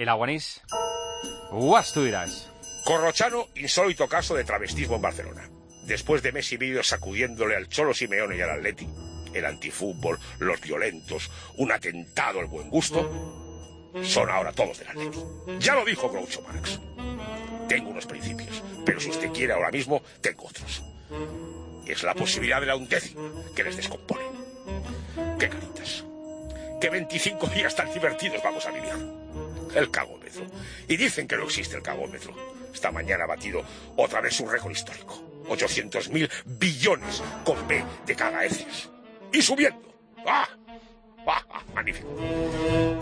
el Aguanís, guas tú dirás. Corrochano, insólito caso de travestismo en Barcelona. Después de mes y medio sacudiéndole al Cholo Simeone y al Atleti, el antifútbol, los violentos, un atentado al buen gusto, son ahora todos del Atleti. Ya lo dijo Groucho Marx. Tengo unos principios, pero si usted quiere ahora mismo, tengo otros. Es la posibilidad de la undécima que les descompone. ¡Qué caritas! ¡Qué 25 días tan divertidos vamos a vivir! El cagómetro. Y dicen que no existe el cagómetro. Esta mañana ha batido otra vez un récord histórico. 800.000 billones con B de cagaeces. Y subiendo. ¡Ah! ¡Ah! ¡Magnífico!